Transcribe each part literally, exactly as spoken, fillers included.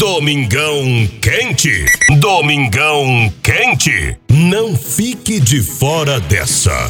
Domingão Quente. Domingão Quente. Não fique de fora dessa.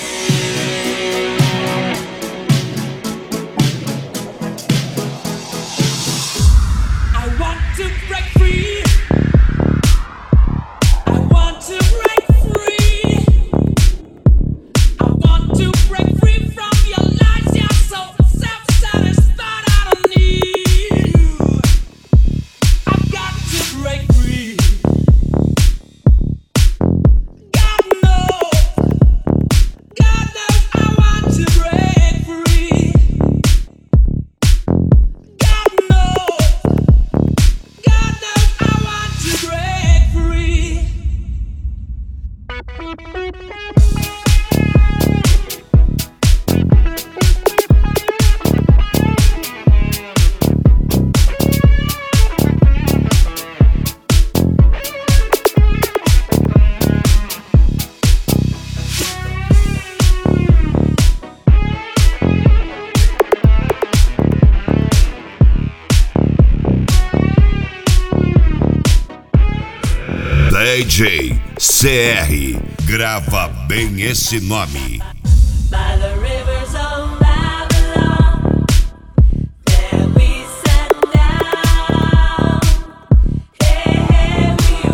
D J C R, grava bem esse nome. By the rivers of Babylon, there we sat down. Hey, hey, we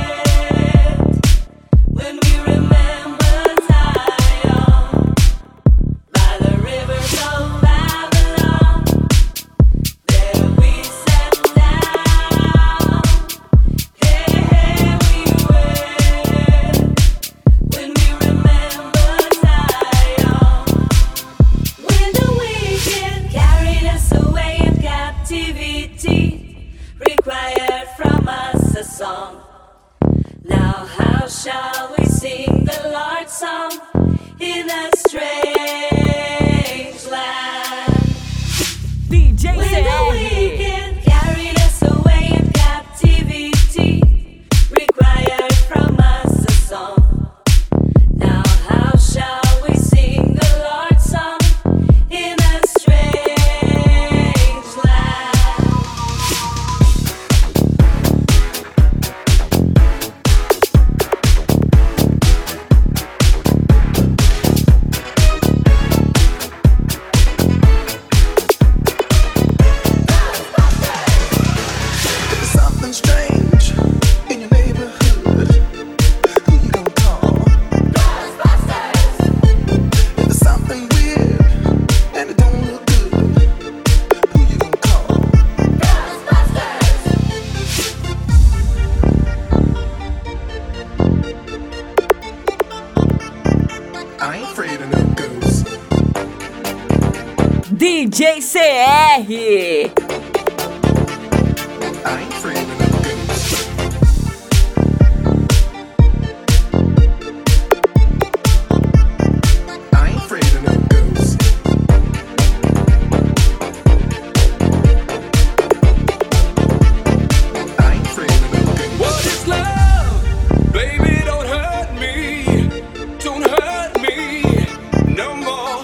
wept when we remembered Zion. By the rivers of Babylon, there we sat down. Hey, hey, we wept when we remembered Zion. When the wicked carried us away in captivity, required from us a song. Now how shall we sing the Lord's song in a strange land? D J When C the R. wicked carried us away in captivity, required from us a song. Now how shall we sing the Lord's song in a strange land? Something strange in your neighborhood. Who you gonna call? Ghostbusters. If there's something weird and it don't look good, who you gonna call? Ghostbusters. I ain't afraid of no ghosts. D J C R. I ain't afraid of no ghosts. I ain't afraid of no ghosts. I ain't afraid of no ghosts. What is love? Baby, don't hurt me. Don't hurt me no more.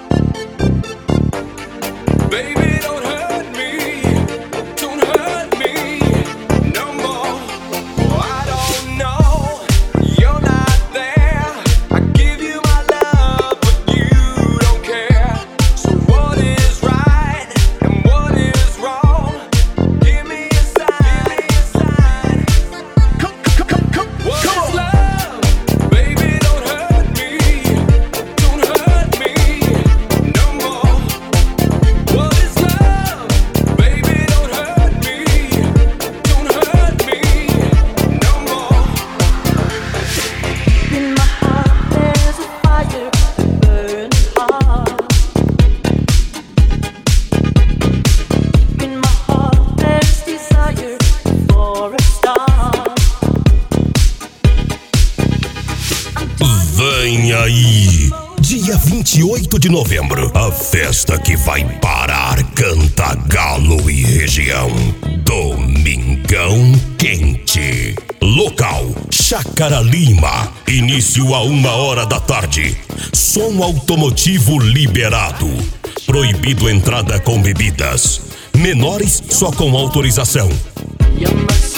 Baby, don't hurt me. Don't hurt me no more. Oh, I don't know. You're not there. I give you my love, but you don't care. So what is right and what is wrong? Give me a sign. Give me a sign. Come, come, come, come, What come is on. love? Baby, don't hurt me. Don't hurt me no more. What is love? Baby, don't hurt me. Don't hurt me no more. In my heart there's a fire burning hard. In my heart there's desire for a star. Vem aí, dia vinte e oito de novembro, a festa que vai parar Cantagalo e região. Domingão Quente. Local, Chácara Lima. Início a uma hora da tarde. Som automotivo liberado. Proibido entrada com bebidas. Menores só com autorização. You're my